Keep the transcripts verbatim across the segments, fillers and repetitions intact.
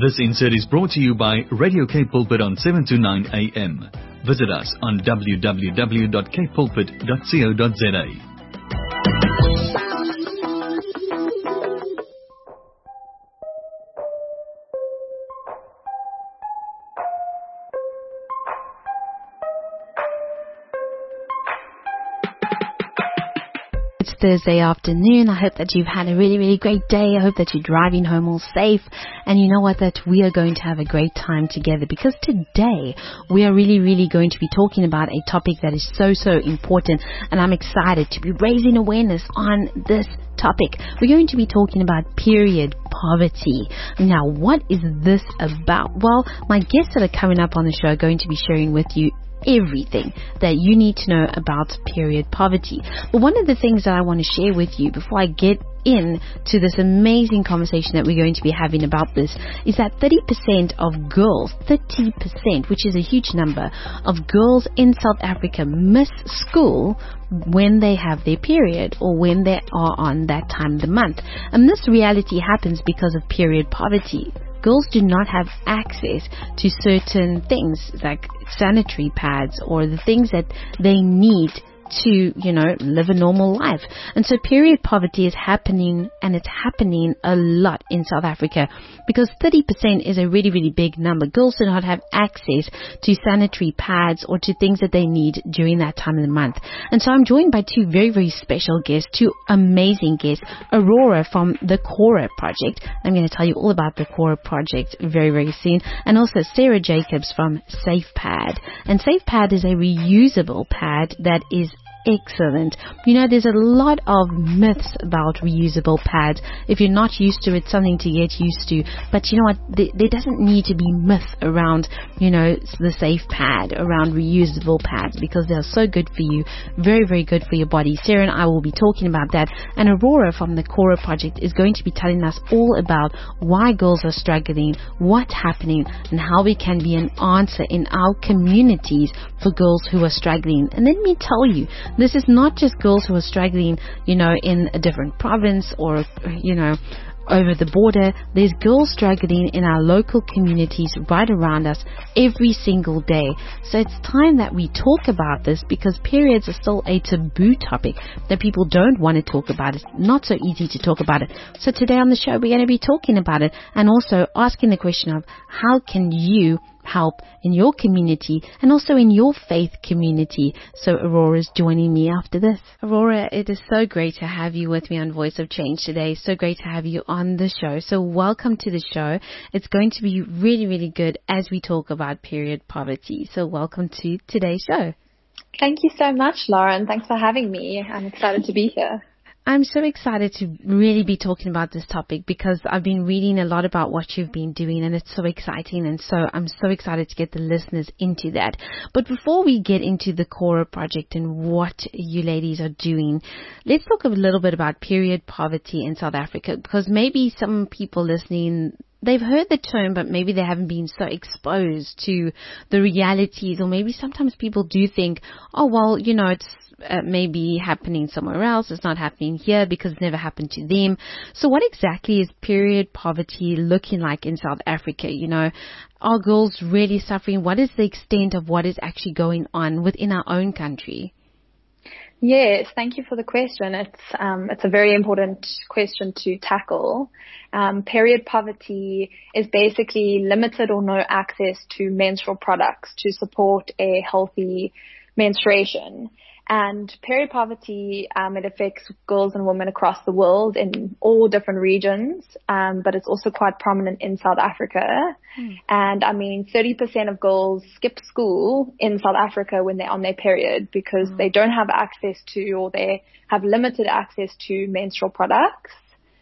This insert is brought to you by Radio Cape Pulpit on seven to nine a m. Visit us on w w w dot cape pulpit dot co dot z a. It's Thursday afternoon. I hope that you've had a really, really great day. I hope that you're driving home all safe. And you know what? That we are going to have a great time together, because today we are really, really going to be talking about a topic that is so, so important. And I'm excited to be raising awareness on this topic. We're going to be talking about period poverty. Now, what is this about? Well, my guests that are coming up on the show are going to be sharing with you everything that you need to know about period poverty. But one of the things that I want to share with you before I get in to this amazing conversation that we're going to be having about this is that thirty percent of girls, thirty percent, which is a huge number of girls in South Africa, miss school when they have their period or when they are on that time of the month. And this reality happens because of period poverty. Girls do not have access to certain things like sanitary pads or the things that they need to, you know, live a normal life. And so period poverty is happening, and it's happening a lot in South Africa because thirty percent is a really, really big number. Girls do not have access to sanitary pads or to things that they need during that time of the month. And so I'm joined by two very, very special guests, two amazing guests. Aurora from the Cora Project. I'm going to tell you all about the Cora Project very, very soon. And also Sarah Jacobs from SafePad. And SafePad is a reusable pad that is excellent. You know, there's a lot of myths about reusable pads. If you're not used to it, it's something to get used to. But you know what? There, there doesn't need to be myth around, you know, the safe pad, around reusable pads, because they're so good for you. Very, very good for your body. Sarah and I will be talking about that. And Aurora from the Cora Project is going to be telling us all about why girls are struggling, what's happening, and how we can be an answer in our communities for girls who are struggling. And let me tell you, this is not just girls who are struggling, you know, in a different province or, you know, over the border. There's girls struggling in our local communities right around us every single day. So it's time that we talk about this, because periods are still a taboo topic that people don't want to talk about. It's not so easy to talk about it. So today on the show, we're going to be talking about it and also asking the question of how can you help in your community and also in your faith community. So Aurora's joining me after this. Aurora, it is so great to have you with me on Voice of Change today. So great to have you on the show. So welcome to the show. It's going to be really, really good as we talk about period poverty. So welcome to today's show. Thank you so much, Lauren. Thanks for having me. I'm excited to be here. I'm so excited to really be talking about this topic because I've been reading a lot about what you've been doing, and it's so exciting. And so I'm so excited to get the listeners into that. But before we get into the Cora Project and what you ladies are doing, let's talk a little bit about period poverty in South Africa, because maybe some people listening, they've heard the term, but maybe they haven't been so exposed to the realities, or maybe sometimes people do think, oh, well, you know, it's uh, maybe happening somewhere else. It's not happening here because it never happened to them. So what exactly is period poverty looking like in South Africa? You know, are girls really suffering? What is the extent of what is actually going on within our own country? Yes, thank you for the question. It's um, it's a very important question to tackle. Um, period poverty is basically limited or no access to menstrual products to support a healthy menstruation. And period poverty, um, it affects girls and women across the world in all different regions, um, but it's also quite prominent in South Africa. Mm. And I mean, thirty percent of girls skip school in South Africa when they're on their period because mm. they don't have access to, or they have limited access to menstrual products.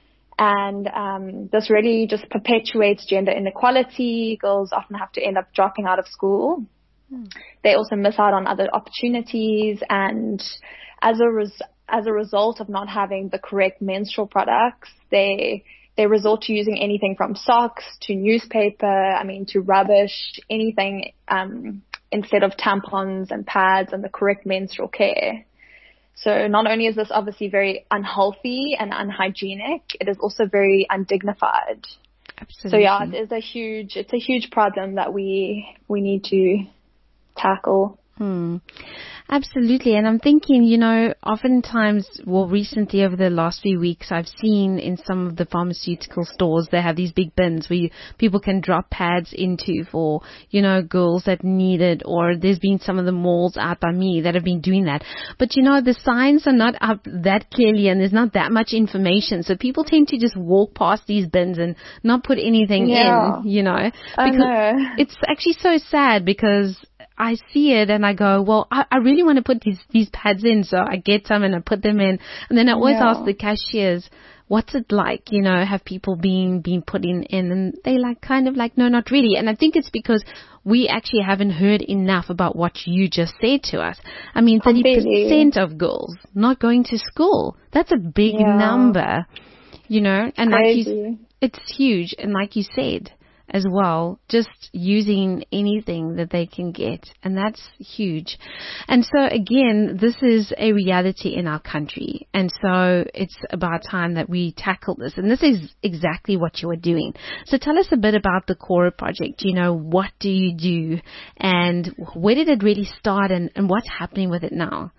And um, this really just perpetuates gender inequality. Girls often have to end up dropping out of school. They also miss out on other opportunities, and as a res- as a result of not having the correct menstrual products, they they resort to using anything from socks to newspaper, I mean, to rubbish, anything um, instead of tampons and pads and the correct menstrual care. So not only is this obviously very unhealthy and unhygienic, it is also very undignified. Absolutely. So yeah, it is a huge, it's a huge problem that we, we need to tackle. Hmm. Absolutely. And I'm thinking, you know, oftentimes, well, recently over the last few weeks, I've seen in some of the pharmaceutical stores, they have these big bins where you, people can drop pads into for, you know, girls that need it, or there's been some of the malls out by me that have been doing that. But, you know, the signs are not up that clearly and there's not that much information. So people tend to just walk past these bins and not put anything Yeah. in, you know. I know. It's actually so sad because I see it and I go, well, I, I really want to put these, these pads in. So I get some and I put them in. And then I always Yeah. ask the cashiers, what's it like? You know, have people been, been putting in? And they like, kind of like, no, not really. And I think it's because we actually haven't heard enough about what you just said to us. I mean, thirty percent of girls not going to school. That's a big Yeah. number, you know, and like Crazy. you, it's huge. And like you said, as well, just using anything that they can get. And that's huge. And so again, this is a reality in our country. And so it's about time that we tackle this. And this is exactly what you are doing. So tell us a bit about the Cora project. You know, what do you do and where did it really start and, and what's happening with it now?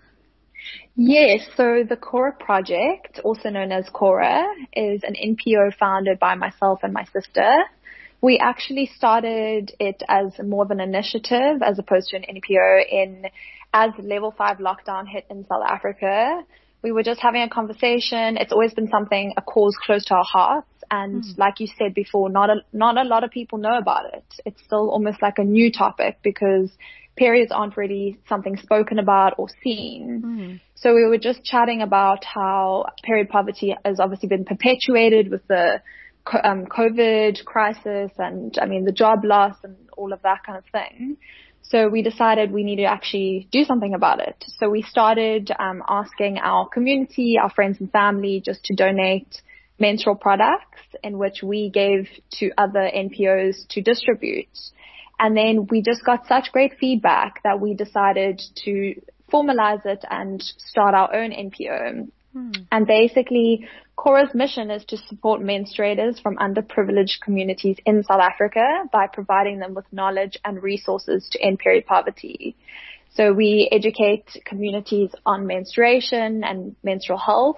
Yes, so the Cora project, also known as Cora, is an N P O founded by myself and my sister. We actually started it as more of an initiative as opposed to an N P O in as level five lockdown hit in South Africa. We were just having a conversation. It's always been something, a cause close to our hearts. And mm. like you said before, not a, not a lot of people know about it. It's still almost like a new topic because periods aren't really something spoken about or seen. Mm. So we were just chatting about how period poverty has obviously been perpetuated with the Um, COVID crisis and, I mean, the job loss and all of that kind of thing. So we decided we need to actually do something about it. So we started um, asking our community, our friends and family, just to donate menstrual products in which we gave to other N P Os to distribute. And then we just got such great feedback that we decided to formalize it and start our own N P O. Hmm. And basically, Cora's mission is to support menstruators from underprivileged communities in South Africa by providing them with knowledge and resources to end period poverty. So we educate communities on menstruation and menstrual health.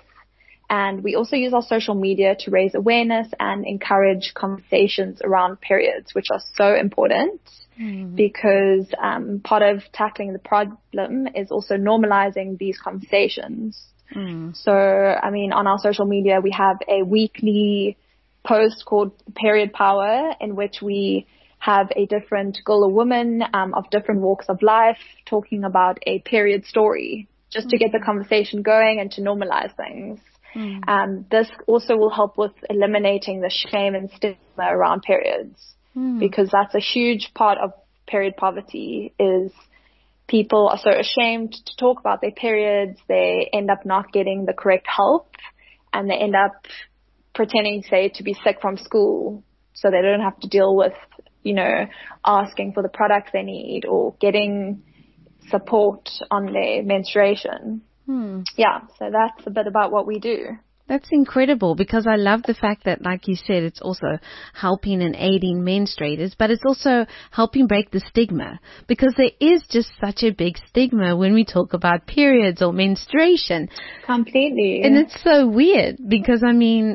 And we also use our social media to raise awareness and encourage conversations around periods, which are so important mm. because um, part of tackling the problem is also normalizing these conversations. Mm. So, I mean, on our social media, we have a weekly post called Period Power in which we have a different girl or woman um, of different walks of life talking about a period story just mm. to get the conversation going and to normalize things. Mm. Um, this also will help with eliminating the shame and stigma around periods mm. because that's a huge part of period poverty is people are so ashamed to talk about their periods. They end up not getting the correct help and they end up pretending, say, to be sick from school so they don't have to deal with, you know, asking for the products they need or getting support on their menstruation. Hmm. Yeah, so that's a bit about what we do. That's incredible because I love the fact that, like you said, it's also helping and aiding menstruators, but it's also helping break the stigma because there is just such a big stigma when we talk about periods or menstruation. Completely. And it's so weird because, I mean,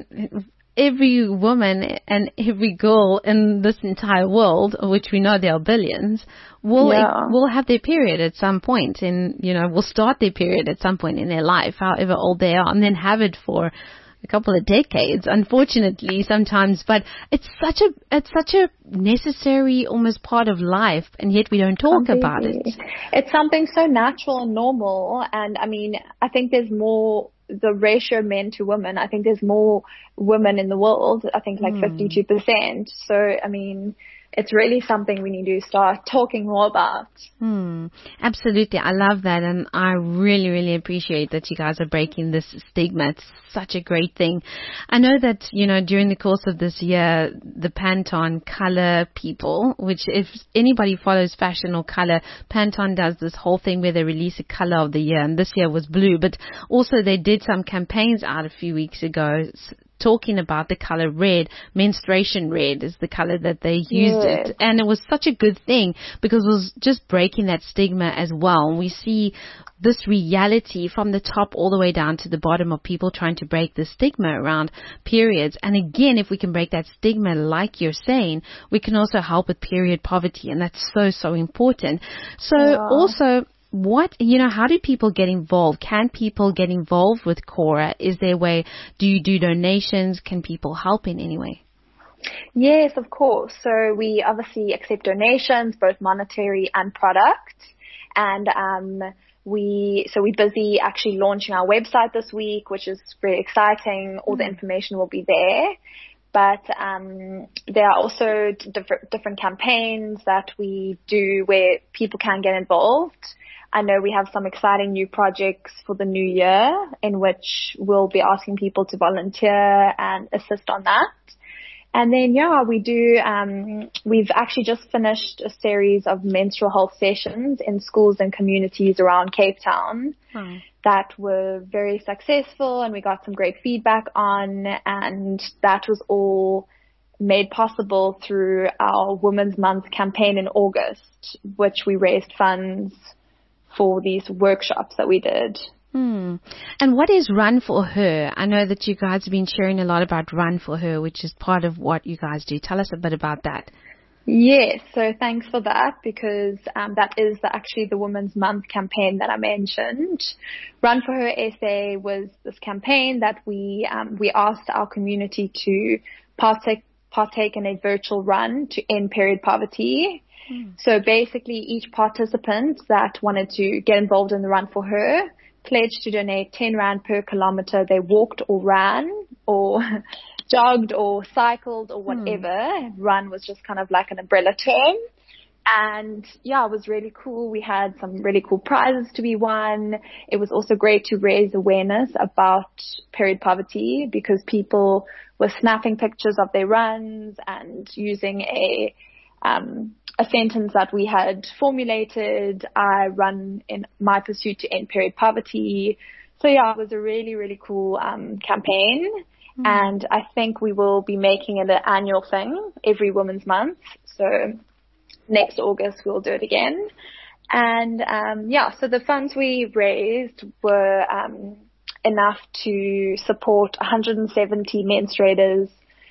every woman and every girl in this entire world, of which we know there are billions, will yeah. will have their period at some point, and you know will start their period at some point in their life, however old they are, and then have it for a couple of decades. Unfortunately, sometimes, but it's such a it's such a necessary, almost part of life, and yet we don't talk Completely. about it. It's something so natural and normal, and I mean, I think there's more. The ratio men to women, I think there's more women in the world, I think like mm. fifty-two percent. So, I mean, it's really something we need to start talking more about. Hmm. Absolutely. I love that. And I really, really appreciate that you guys are breaking this stigma. It's such a great thing. I know that, you know, during the course of this year, the Pantone color people, which if anybody follows fashion or color, Pantone does this whole thing where they release a color of the year. And this year was blue, but also they did some campaigns out a few weeks ago talking about the color red. Menstruation red is the color that they used Yes. it. And it was such a good thing because it was just breaking that stigma as well. And we see this reality from the top all the way down to the bottom of people trying to break the stigma around periods. And again, if we can break that stigma, like you're saying, we can also help with period poverty. And that's so, so important. So Yeah. also, what, you know, how do people get involved? Can people get involved with Cora? Is there a way? Do you do donations? Can people help in any way? Yes, of course. So we obviously accept donations, both monetary and product. And um, we so we're busy actually launching our website this week, which is very exciting. All mm. the information will be there. But um, there are also different, different campaigns that we do where people can get involved. I know we have some exciting new projects for the new year in which we'll be asking people to volunteer and assist on that. And then, yeah, we do, um, we've actually just finished a series of menstrual health sessions in schools and communities around Cape Town hmm. that were very successful, and we got some great feedback on, and that was all made possible through our Women's Month campaign in August, which we raised funds for these workshops that we did. Hmm. And what is Run for Her? I know that you guys have been sharing a lot about Run for Her, which is part of what you guys do. Tell us a bit about that. Yes, so thanks for that, because um, that is the, actually the Women's Month campaign that I mentioned. Run for Her S A was this campaign that we um, we asked our community to partake partake in a virtual run to end period poverty. Mm. So basically, each participant that wanted to get involved in the Run for Her pledged to donate ten rand per kilometer they walked or ran or jogged or cycled or whatever. Mm. Run was just kind of like an umbrella term. And yeah, it was really cool. We had some really cool prizes to be won. It was also great to raise awareness about period poverty because people were snapping pictures of their runs and using a um a sentence that we had formulated, I run in my pursuit to end period poverty. So yeah, it was a really, really cool um, campaign. Mm. And I think we will be making it an annual thing every Women's Month. So next August we'll do it again. And um, yeah, so the funds we raised were um, enough to support one hundred seventy menstruators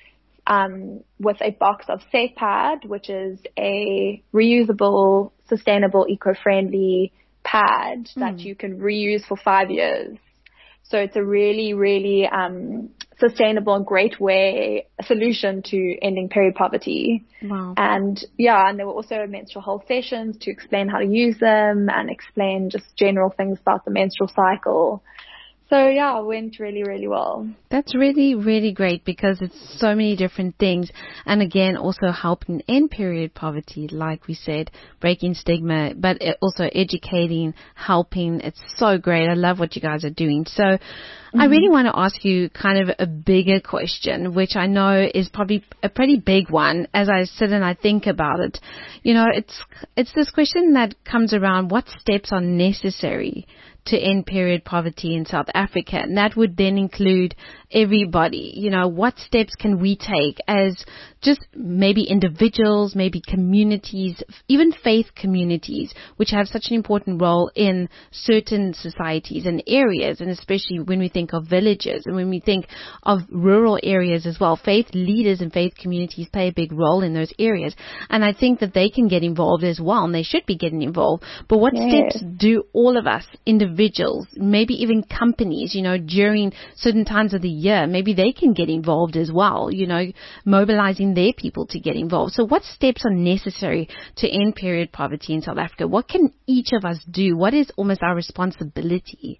Um, with a box of SafePad, which is a reusable, sustainable, eco-friendly pad mm. that you can reuse for five years. So it's a really, really um, sustainable and great way, a solution to ending period poverty. Wow. And yeah, and there were also menstrual health sessions to explain how to use them and explain just general things about the menstrual cycle. So yeah, it went really, really well. That's really, really great because it's so many different things. And again, also helping end period poverty, like we said, breaking stigma, but also educating, helping. It's so great. I love what you guys are doing. So mm-hmm. I really want to ask you kind of a bigger question, which I know is probably a pretty big one as I sit and I think about it. You know, it's, it's this question that comes around, what steps are necessary to end period poverty in South Africa? And that would then include everybody. You know, what steps can we take as just maybe individuals, maybe communities, even faith communities, which have such an important role in certain societies and areas, and especially when we think of villages and when we think of rural areas as well. Faith leaders and faith communities play a big role in those areas. And I think that they can get involved as well, and they should be getting involved. But what yes. steps do all of us, individuals, maybe even companies, you know, during certain times of the year, maybe they can get involved as well, you know, mobilizing their people to get involved. So what steps are necessary to end period poverty in South Africa? What can each of us do? What is almost our responsibility?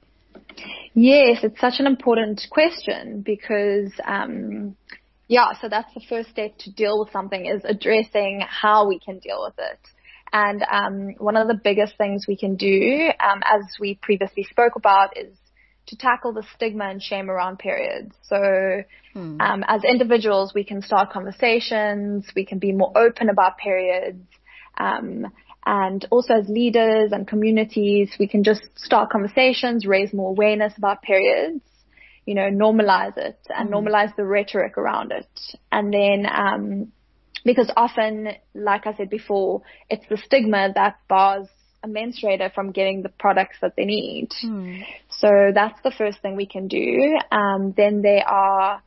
Yes, it's such an important question because, um, yeah, so that's the first step to deal with something is addressing how we can deal with it. And um, one of the biggest things we can do, um, as we previously spoke about, is to tackle the stigma and shame around periods. So hmm. um, as individuals, we can start conversations, we can be more open about periods, um, and also as leaders and communities, we can just start conversations, raise more awareness about periods. you know, normalize it and mm. normalize the rhetoric around it. And then, um, because often, like I said before, it's the stigma that bars a menstruator from getting the products that they need. Mm. So that's the first thing we can do. Um, then there are,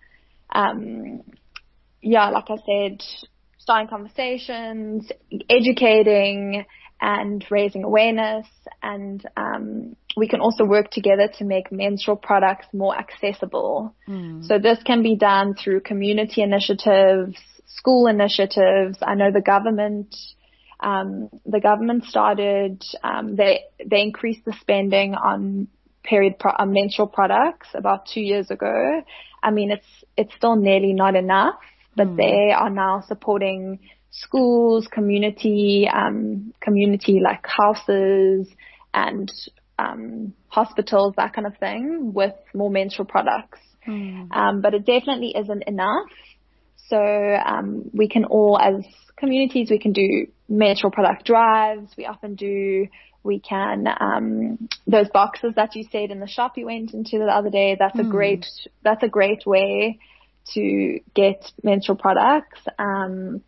um, yeah, like I said, starting conversations, educating, and raising awareness. And um, we can also work together to make menstrual products more accessible. Mm. So this can be done through community initiatives, school initiatives. I know the government, um, the government started, um, they they increased the spending on period pro- on menstrual products about two years ago. I mean, it's it's still nearly not enough, but mm. they are now supporting schools, community, um, community like houses and um, hospitals, that kind of thing, with more menstrual products. Mm. Um, but it definitely isn't enough. So um, we can all, as communities, we can do menstrual product drives. We often do. We can um, those boxes that you said in the shop you went into the other day. That's mm. a great. That's a great way to get menstrual products. Um,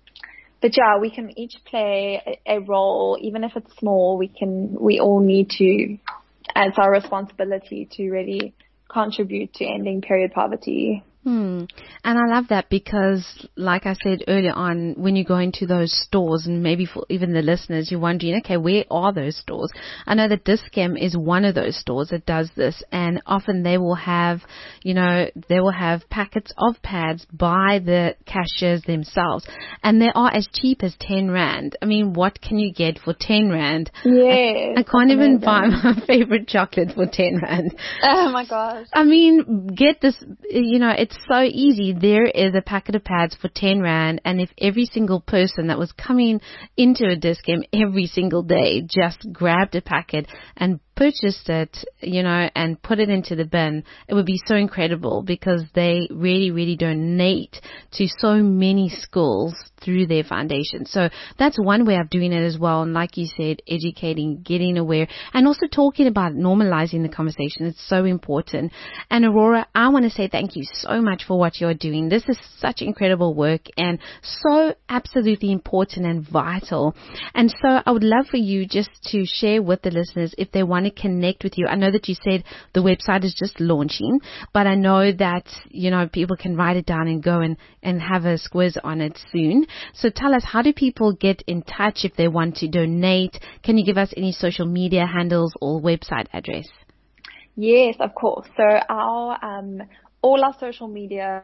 But yeah, we can each play a, a role, even if it's small. We can, we all need to, it's our responsibility to really contribute to ending period poverty. Hmm. And I love that because, like I said earlier on, when you go into those stores, and maybe for even the listeners, you're wondering, okay, where are those stores? I know that Dis-Chem is one of those stores that does this, and often they will have, you know, they will have packets of pads by the cashiers themselves, and they are as cheap as ten rand. I mean, what can you get for ten rand? Yes, I, I can't even buy my favorite chocolate for ten rand. Oh my gosh. I mean, get this, you know, it's It's so easy. There is a packet of pads for ten rand, and if every single person that was coming into a Dis-Chem every single day just grabbed a packet and purchased it, you know, and put it into the bin, it would be so incredible because they really, really donate to so many schools through their foundation. So that's one way of doing it as well. And like you said, educating, getting aware, and also talking about normalizing the conversation. It's so important. And Aurora, I want to say thank you so much for what you're doing. This is such incredible work and so absolutely important and vital. And so I would love for you just to share with the listeners if they want to connect with you. I know that you said the website is just launching, but I know that, you know, people can write it down and go and, and have a squiz on it soon. So tell us, how do people get in touch if they want to donate? Can you give us any social media handles or website address? Yes, of course. So our um, all our social media,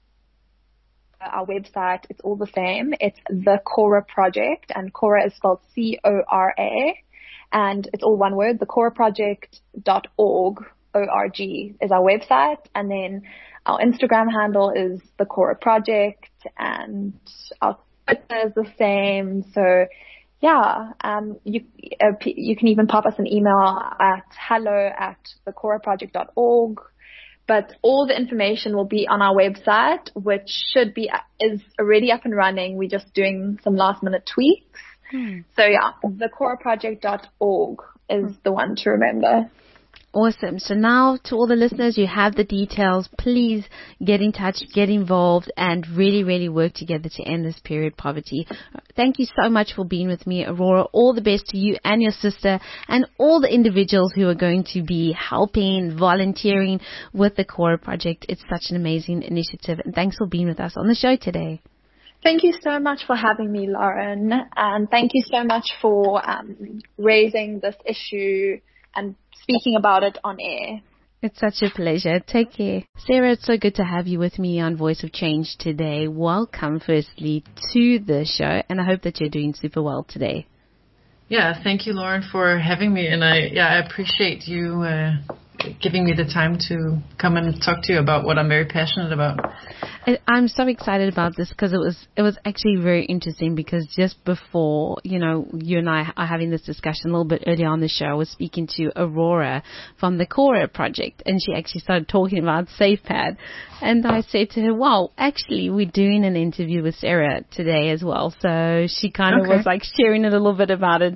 our website, it's all the same. It's the Cora Project, and Cora is spelled C O R A, and it's all one word. the cora project dot org, O R G is our website, and then our Instagram handle is the Cora Project, and our Twitter is the same. So yeah, um, you uh, you can even pop us an email at hello at the cora project dot org. But all the information will be on our website, which should be, is already up and running. We're just doing some last minute tweaks. Hmm. So yeah, the cora project dot org is hmm. the one to remember. Awesome. So now to all the listeners, you have the details. Please get in touch, get involved, and really, really work together to end this period poverty. Thank you so much for being with me, Aurora. All the best to you and your sister and all the individuals who are going to be helping, volunteering with the Cora Project. It's such an amazing initiative. And thanks for being with us on the show today. Thank you so much for having me, Lauren. And thank you so much for um, raising this issue and speaking about it on air. It's such a pleasure. Take care. Sarah, it's so good to have you with me on Voice of Change today. Welcome, firstly, to the show, and I hope that you're doing super well today. Yeah, thank you, Lauren, for having me, and I yeah I appreciate you uh, giving me the time to come and talk to you about what I'm very passionate about. I'm so excited about this because it was it was actually very interesting, because just before, you know, you and I are having this discussion a little bit earlier on the show, I was speaking to Aurora from the Cora Project, and she actually started talking about SafePad, and I said to her, wow, actually we're doing an interview with Sarah today as well. So she kind of okay. was like sharing a little bit about it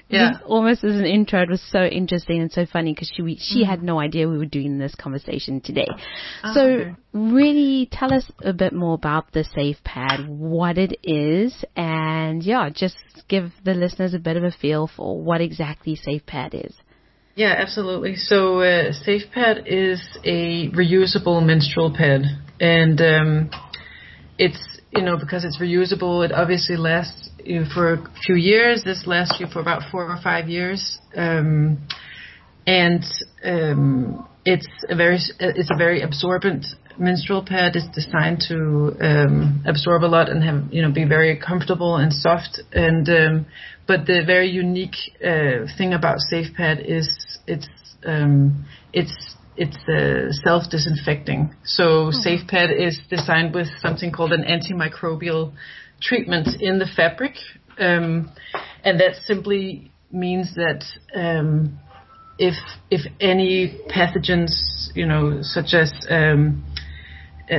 Yeah. Just almost as an intro, it was so interesting and so funny because she we, she mm. had no idea we were doing this conversation today. Oh, so okay. really tell us a bit more about the SafePad, what it is, and yeah, just give the listeners a bit of a feel for what exactly SafePad is. Yeah, absolutely. So uh, SafePad is a reusable menstrual pad, and um, it's, you know, because it's reusable, it obviously lasts you for a few years. This lasts you for about four or five years, um, and um, it's a very it's a very absorbent menstrual pad. It's designed to um, absorb a lot and have you know be very comfortable and soft. And um, but the very unique uh, thing about SafePad is it's um, it's it's uh, self-disinfecting. So mm-hmm. SafePad is designed with something called an antimicrobial treatment in the fabric, um, and that simply means that um, if if any pathogens, you know, such as um, uh,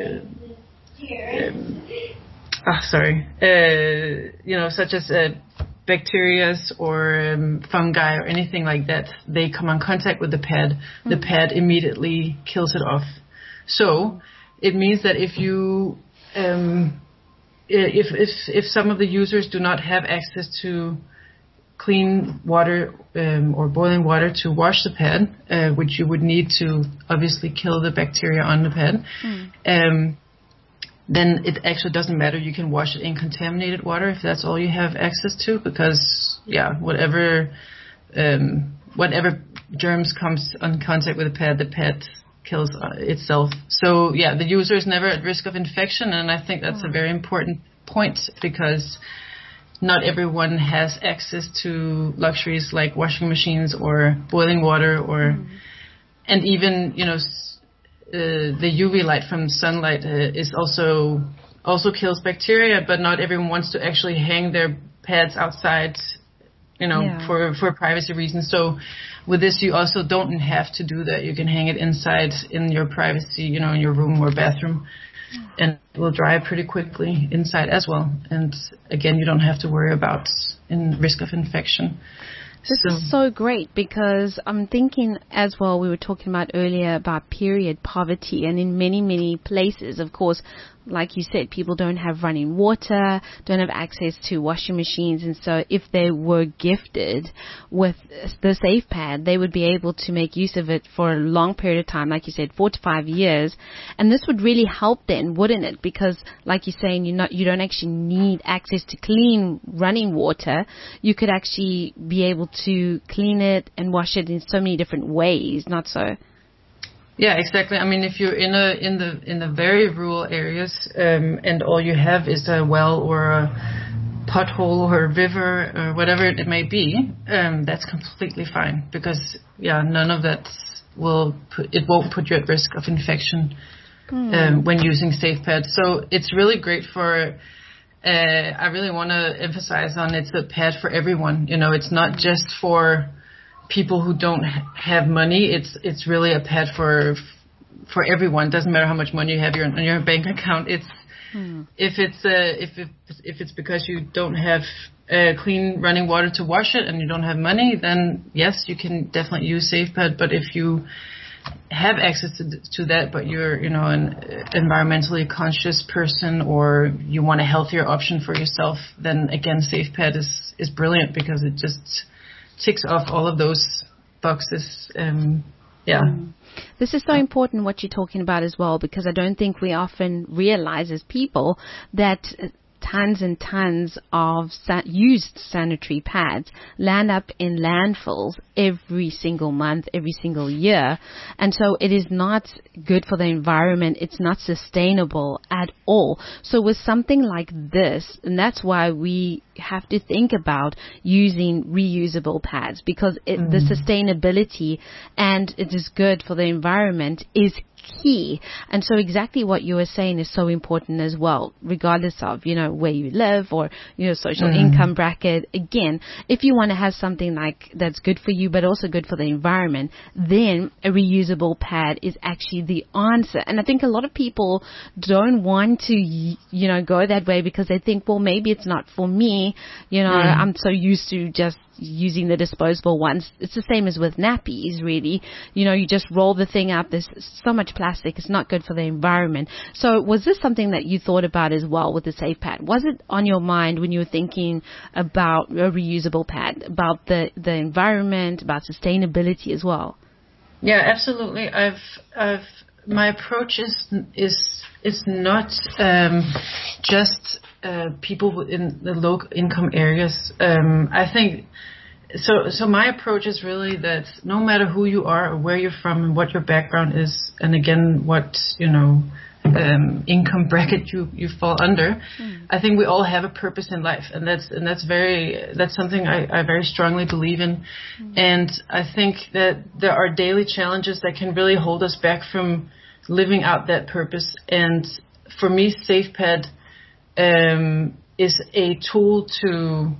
um, ah, sorry, uh, you know, such as uh, bacteria or um, fungi or anything like that, they come in contact with the pad. Mm-hmm. The pad immediately kills it off. So it means that if you um, If, if if some of the users do not have access to clean water um, or boiling water to wash the pad, uh, which you would need to obviously kill the bacteria on the pad, mm. um, then it actually doesn't matter. You can wash it in contaminated water if that's all you have access to, because yeah, whatever um, whatever germs comes in contact with the pad, the pad kills itself. So yeah, the user is never at risk of infection, and I think that's a very important point, because not everyone has access to luxuries like washing machines or boiling water, or mm. and even you know uh, the U V light from sunlight uh, is also also kills bacteria, but not everyone wants to actually hang their pads outside, you know, yeah. for for privacy reasons. So with this, you also don't have to do that. You can hang it inside in your privacy, you know, in your room or bathroom, and it will dry pretty quickly inside as well. And again, you don't have to worry about in risk of infection. This so. is so great, because I'm thinking as well, we were talking about earlier about period poverty, and in many, many places, of course, like you said, people don't have running water, don't have access to washing machines, and so if they were gifted with the SafePad, they would be able to make use of it for a long period of time, like you said, four to five years, and this would really help then, wouldn't it? Because, like you're saying, you not you don't actually need access to clean running water. You could actually be able to clean it and wash it in so many different ways, not so? Yeah, exactly. I mean, if you're in a in the in the very rural areas, um, and all you have is a well or a pothole or a river or whatever it may be, um, that's completely fine, because yeah, none of that will put, it won't put you at risk of infection mm. um, when using SafePad. So it's really great for. Uh, I really want to emphasize on it's a pad for everyone. You know, it's not just for people who don't ha- have money. It's it's really a pad for for everyone. Doesn't matter how much money you have your, on your bank account. It's hmm. if it's uh, if it, if it's because you don't have uh, clean running water to wash it and you don't have money, then yes, you can definitely use SafePad. But if you have access to, to that, but you're you know an environmentally conscious person, or you want a healthier option for yourself, then again, SafePad is is brilliant, because it just ticks off all of those boxes. Um, yeah. Mm. This is so important what you're talking about as well, because I don't think we often realize as people that tons and tons of sa- used sanitary pads land up in landfills every single month, every single year. And so it is not good for the environment. It's not sustainable at all. So with something like this, and that's why we have to think about using reusable pads, because it, mm. the sustainability and it is good for the environment is key. And so exactly what you were saying is so important as well, regardless of, you know, where you live or your social mm. income bracket. Again, if you want to have something like that's good for you, but also good for the environment, then a reusable pad is actually the answer. And I think a lot of people don't want to, you know, go that way, because they think, well, maybe it's not for me. You know, mm. I'm so used to just using the disposable ones. It's the same as with nappies, really. You know, you just roll the thing up. There's so much plastic. It's not good for the environment. So was this something that you thought about as well with the Safe Pad? Was it on your mind when you were thinking about a reusable pad, about the, the environment, about sustainability as well? Yeah, absolutely. I've, I've, my approach is, is, is not, um, just, uh, people in the low income areas. Um, I think, so, so my approach is really that no matter who you are or where you're from and what your background is, and again, what, you know, um, income bracket you, you fall under, mm. I think we all have a purpose in life, and that's and that's very that's something I, I very strongly believe in, mm. and I think that there are daily challenges that can really hold us back from living out that purpose. And for me, SafePad um, is a tool to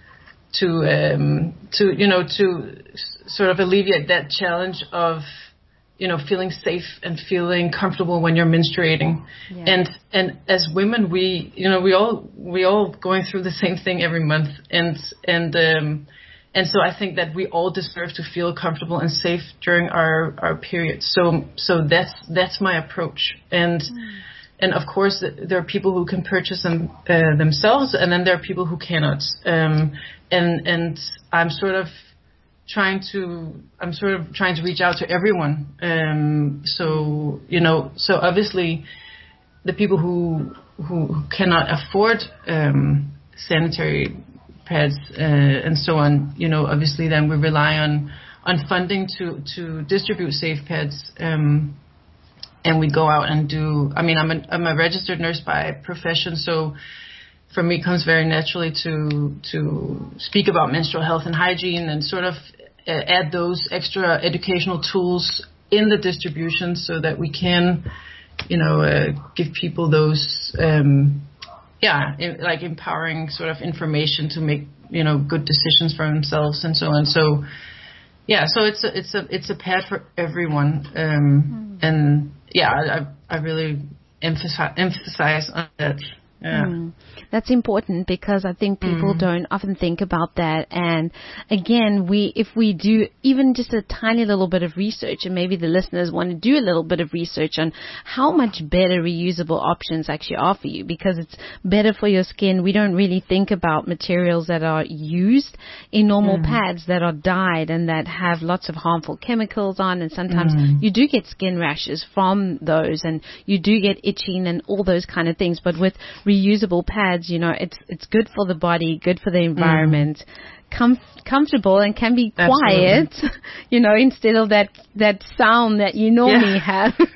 to um, to you know to sort of alleviate that challenge of, you know, feeling safe and feeling comfortable when you're menstruating. Yeah. And, and as women, we, you know, we all, we all going through the same thing every month. And, and, um, and so I think that we all deserve to feel comfortable and safe during our, our period. So, so that's, that's my approach. And, mm. and of course there are people who can purchase them, uh, themselves, and then there are people who cannot. Um, and, and I'm sort of, trying to, I'm sort of trying to reach out to everyone. Um, so, you know, so obviously the people who, who cannot afford, um, sanitary pads, uh, and so on, you know, obviously then we rely on, on funding to, to distribute safe pads. Um, and we go out and do, I mean, I'm a, I'm a registered nurse by profession, so for me, it comes very naturally to to speak about menstrual health and hygiene and sort of uh, add those extra educational tools in the distribution so that we can, you know, uh, give people those, um, yeah, in, like empowering sort of information to make, you know, good decisions for themselves and so on. So, yeah, so it's a, it's a it's a pad for everyone, um, mm. and yeah, I I really emphasize emphasize on that. Yeah. Mm. That's important because I think people mm. don't often think about that. And again, we, if we do even just a tiny little bit of research, and maybe the listeners want to do a little bit of research on how much better reusable options actually are for you, because it's better for your skin. We don't really think about materials that are used in normal mm. pads that are dyed and that have lots of harmful chemicals on. And sometimes mm. you do get skin rashes from those, and you do get itching and all those kind of things. But with reusable pads, you know, it's it's good for the body, good for the environment, mm. com- comfortable, and can be quiet, Absolutely. You know, instead of that that sound that you normally yeah. have.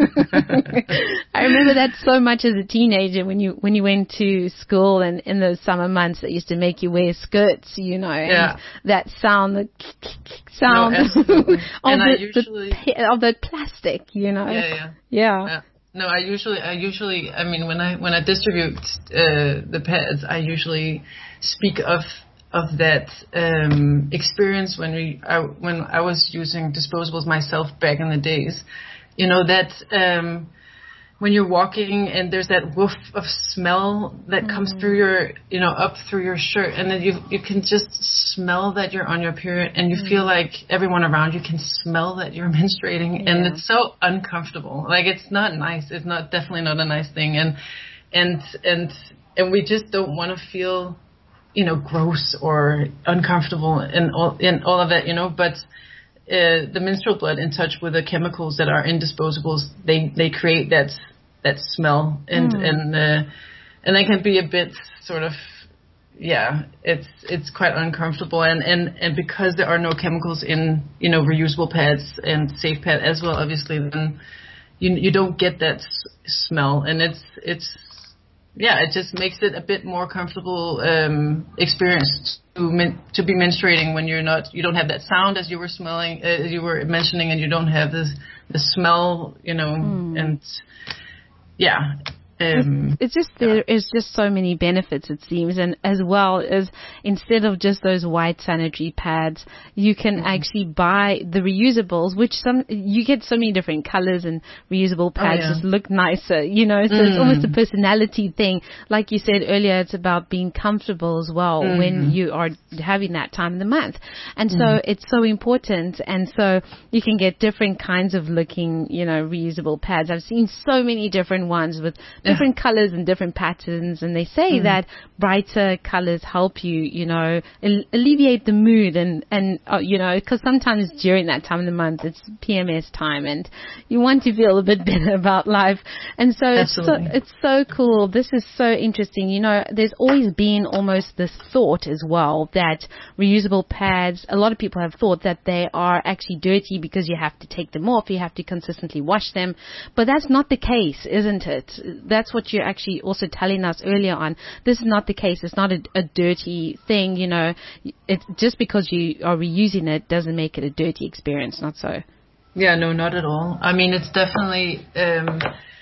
I remember that so much as a teenager when you when you went to school, and in those summer months that used to make you wear skirts, you know, yeah. and that sound, the sound no, of, and the, I usually, the, of the plastic, you know. Yeah, yeah. Yeah. yeah. No, I usually, I usually, I mean, when I when I distribute uh, the pads, I usually speak of of that um, experience when we I, when I was using disposables myself back in the days. You know that um, when you're walking and there's that woof of smell that mm. comes through your, you know, up through your shirt, and then you you can just smell that you're on your period, and you mm. feel like everyone around you can smell that you're menstruating, yeah. and it's so uncomfortable. Like, it's not nice. It's not definitely not a nice thing, and and and and we just don't want to feel, you know, gross or uncomfortable and all and all of that, you know, but. Uh, the menstrual blood, in touch with the chemicals that are in disposables, they, they create that that smell, and mm. and uh, and they can be a bit sort of, yeah, it's it's quite uncomfortable, and, and, and because there are no chemicals in, you know, reusable pads and safe pad as well, obviously, then you you don't get that s- smell, and it's it's yeah, it just makes it a bit more comfortable um, experience to men- to be menstruating when you're not, you don't have that sound as you were smelling, uh, you were mentioning, and you don't have this the smell, you know, mm. and yeah, Um, it's, it's just there is just so many benefits, it seems, and as well as instead of just those white sanitary pads, you can mm-hmm. actually buy the reusables, which some you get so many different colors, and reusable pads oh, yeah. just look nicer, you know. So mm. it's almost a personality thing. Like you said earlier, it's about being comfortable as well mm-hmm. when you are having that time in the month, and mm. so it's so important. And so you can get different kinds of looking, you know, reusable pads. I've seen so many different ones with different yeah. colors and different patterns, and they say mm. that brighter colors help you, you know, al- alleviate the mood, and, and uh, you know, because sometimes during that time of the month, it's P M S time, and you want to feel a bit better about life. And so it's so, it's so cool. This is so interesting. You know, there's always been almost this thought as well that reusable pads, a lot of people have thought that they are actually dirty because you have to take them off, you have to consistently wash them. But that's not the case, isn't it? That's what you're actually also telling us earlier on. This is not the case. It's not a, a dirty thing, you know. It's just because you are reusing it doesn't make it a dirty experience. Not so. Yeah, no, not at all. I mean, it's definitely um,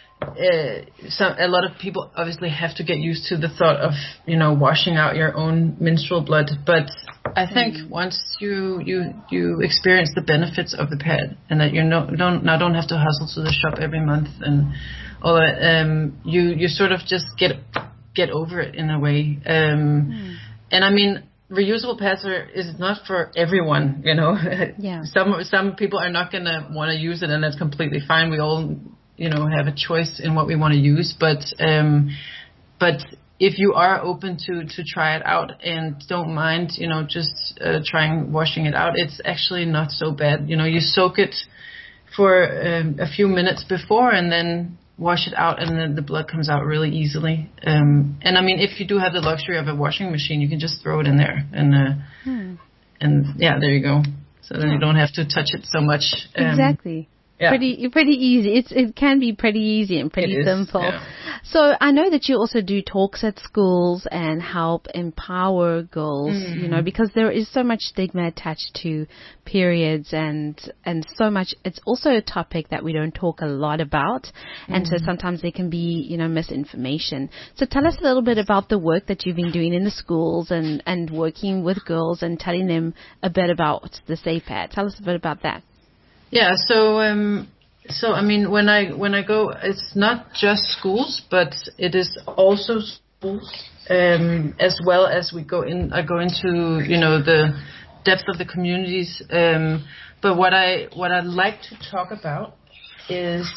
uh, some, a lot of people obviously have to get used to the thought of, you know, washing out your own menstrual blood. But I think mm. once you, you you experience the benefits of the pad, and that you no, don't now don't have to hustle to the shop every month and all that, um, you you sort of just get get over it in a way. Um, mm. And I mean, reusable pads are is not for everyone, you know. Yeah. some some people are not gonna want to use it, and that's completely fine. We all, you know, have a choice in what we want to use, but um, but if you are open to to try it out and don't mind, you know, just uh, trying washing it out, it's actually not so bad. You know, you soak it for um, a few minutes before, and then wash it out, and then the blood comes out really easily. Um, and I mean, if you do have the luxury of a washing machine, you can just throw it in there, and uh, hmm. and yeah, there you go. So then yeah. you don't have to touch it so much. Um, exactly. Yeah. Pretty, pretty easy. It's, it can be pretty easy and pretty simple. Yeah. So I know that you also do talks at schools and help empower girls, mm. you know, because there is so much stigma attached to periods, and, and so much, it's also a topic that we don't talk a lot about. And mm. so sometimes there can be, you know, misinformation. So tell us a little bit about the work that you've been doing in the schools and, and working with girls and telling them a bit about the Safe Pad. Tell us a bit about that. Yeah, so um, so I mean, when I when I go, it's not just schools, but it is also schools, um, as well as we go in. I go into, you know, the depth of the communities. Um, but what I what I like to talk about is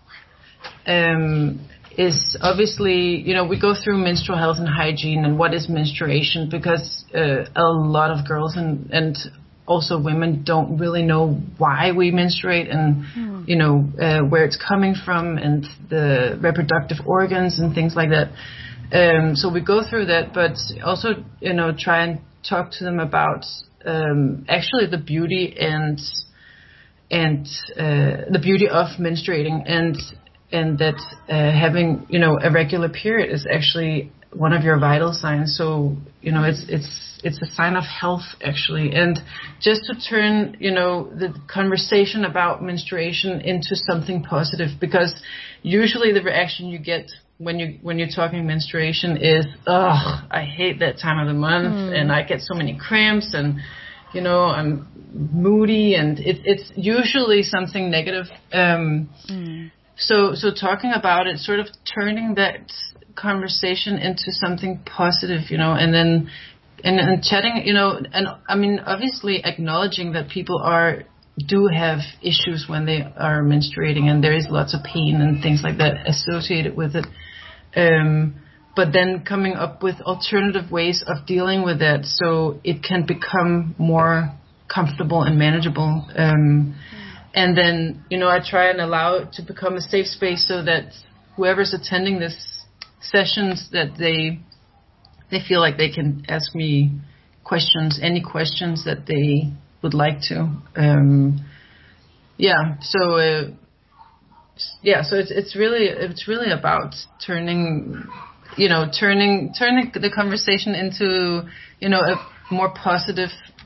um, is obviously, you know, we go through menstrual health and hygiene and what is menstruation, because uh, a lot of girls and and also women don't really know why we menstruate, and mm. you know uh, where it's coming from, and the reproductive organs and things like that. Um, so we go through that, but also, you know, try and talk to them about um, actually the beauty and and uh, the beauty of menstruating, and and that uh, having, you know, a regular period is actually one of your vital signs. So, you know, it's it's it's a sign of health, actually. And just to turn, you know, the conversation about menstruation into something positive, because usually the reaction you get when you when you're talking menstruation is, ugh, I hate that time of the month, mm. and I get so many cramps, and you know, I'm moody, and it, it's usually something negative. Um, mm. So so talking about it, sort of turning that conversation into something positive, you know, and then and, and chatting, you know, and I mean, obviously acknowledging that people are do have issues when they are menstruating, and there is lots of pain and things like that associated with it. Um, but then coming up with alternative ways of dealing with that, so it can become more comfortable and manageable. Um, and then, you know, I try and allow it to become a safe space, so that whoever's attending this sessions, that they they feel like they can ask me questions, any questions that they would like to. Um, yeah, so uh, yeah, so it's it's really it's really about turning, you know, turning turning the conversation into, you know, a more positive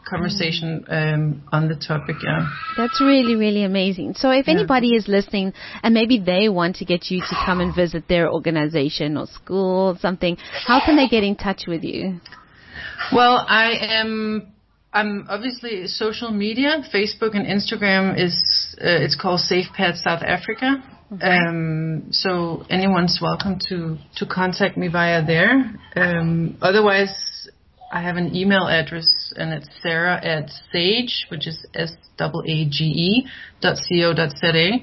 conversation um, on the topic. Yeah, that's really, really amazing. So if yeah. anybody is listening and maybe they want to get you to come and visit their organization or school or something, how can they get in touch with you? Well, I am. I'm obviously social media, Facebook and Instagram is uh, it's called SafePad South Africa. Mm-hmm. Um, so anyone's welcome to, to contact me via there. Um, otherwise, I have an email address and it's Sarah at Sage, which is S A A G E dot co dot za.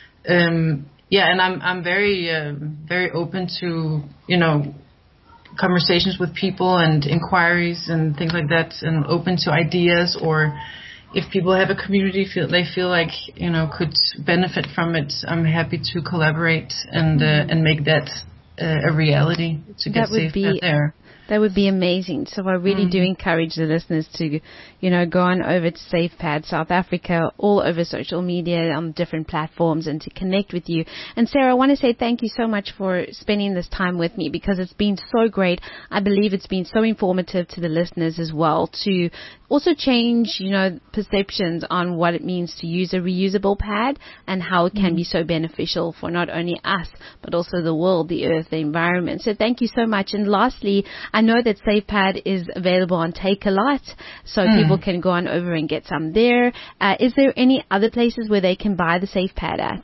Um, yeah, and I'm I'm very uh, very open to you know. conversations with people and inquiries and things like that, and open to ideas, or if people have a community feel they feel like you know could benefit from it, I'm happy to collaborate and uh, and make that uh, a reality to get SafePad there. That would be amazing. So I really mm-hmm. do encourage the listeners to, you know, go on over to SafePad South Africa, all over social media, on different platforms, and to connect with you. And Sarah, I want to say thank you so much for spending this time with me, because it's been so great. I believe it's been so informative to the listeners as well, to also change, you know, perceptions on what it means to use a reusable pad and how it can mm-hmm. be so beneficial for not only us, but also the world, the earth, the environment. So thank you so much. And lastly, I know that SafePad is available on Takealot, so mm. people can go on over and get some there. Uh, is there any other places where they can buy the SafePad at?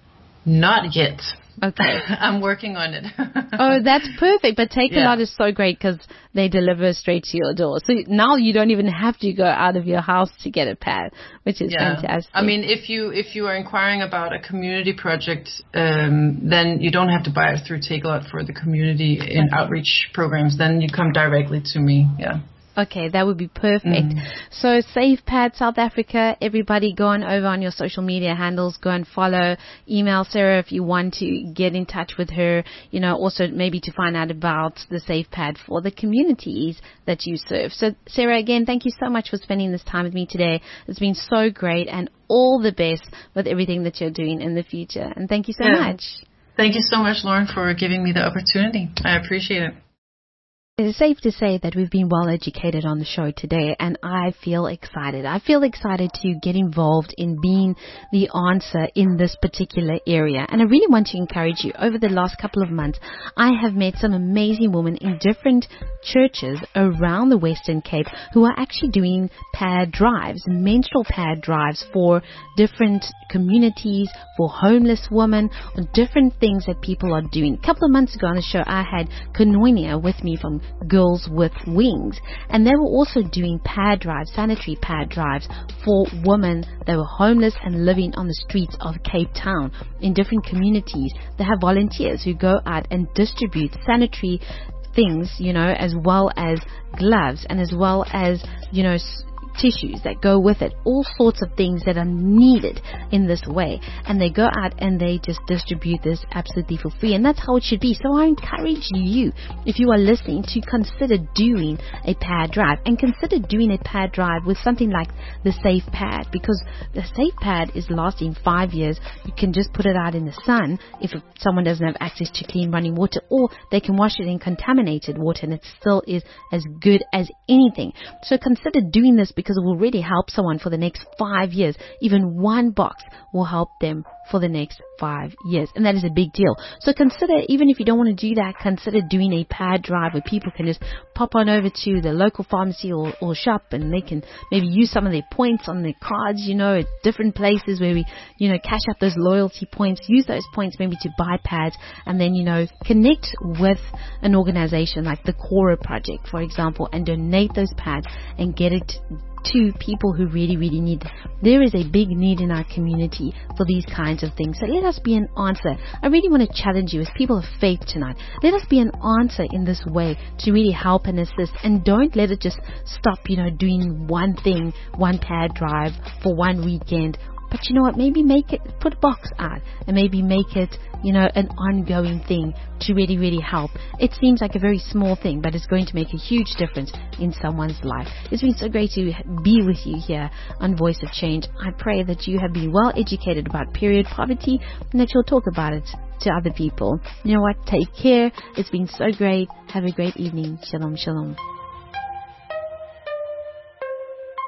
Not yet. Okay. I'm working on it. Oh, that's perfect. But Takealot yeah. is so great because they deliver straight to your door. So now you don't even have to go out of your house to get a pad, which is yeah. fantastic. I mean, if you if you are inquiring about a community project, um, then you don't have to buy it through Takealot for the community in okay. outreach programs. Then you come directly to me. Yeah. Okay, that would be perfect. Mm. So SafePad South Africa, everybody go on over on your social media handles, go and follow, email Sarah if you want to get in touch with her, you know, also maybe to find out about the SafePad for the communities that you serve. So Sarah, again, thank you so much for spending this time with me today. It's been so great, and all the best with everything that you're doing in the future. And thank you so yeah. much. Thank you so much, Lauren, for giving me the opportunity. I appreciate it. It is safe to say that we've been well educated on the show today, and I feel excited. I feel excited to get involved in being the answer in this particular area. And I really want to encourage you. Over the last couple of months, I have met some amazing women in different churches around the Western Cape who are actually doing pad drives, menstrual pad drives for different communities, for homeless women, or different things that people are doing. A couple of months ago on the show, I had Koinonia with me from Girls with Wings, and they were also doing pad drives, sanitary pad drives for women that were homeless and living on the streets of Cape Town in different communities. They have volunteers who go out and distribute sanitary things, you know, as well as gloves and as well as, you know, tissues that go with it, all sorts of things that are needed in this way, and they go out and they just distribute this absolutely for free, and that's how it should be. So I encourage you, if you are listening, to consider doing a pad drive, and consider doing a pad drive with something like the SafePad, because the SafePad is lasting five years. You can just put it out in the sun if someone doesn't have access to clean running water, or they can wash it in contaminated water and it still is as good as anything. So consider doing this, because because it will really help someone for the next five years. Even one box will help them for the next five years. And that is a big deal. So consider, even if you don't want to do that, consider doing a pad drive where people can just pop on over to the local pharmacy or, or shop, and they can maybe use some of their points on their cards, you know, at different places where we, you know, cash up those loyalty points, use those points maybe to buy pads, and then, you know, connect with an organization like the Cora Project, for example, and donate those pads and get it to people who really, really need it. There is a big need in our community for these kinds of things. So let us be an answer. I really want to challenge you as people of faith tonight. Let us be an answer in this way to really help and assist, and don't let it just stop, you know, doing one thing, one pad drive for one weekend. But you know what, maybe make it, put a box out, and maybe make it, you know, an ongoing thing to really, really help. It seems like a very small thing, but it's going to make a huge difference in someone's life. It's been so great to be with you here on Voice of Change. I pray that you have been well educated about period poverty, and that you'll talk about it to other people. You know what, take care. It's been so great. Have a great evening. Shalom, shalom.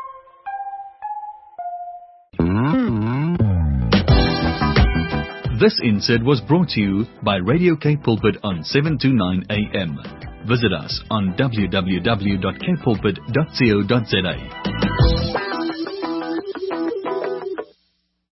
This insert was brought to you by Radio K Pulpit on seven twenty-nine A M. Visit us on w w w dot k pulpit dot co dot za.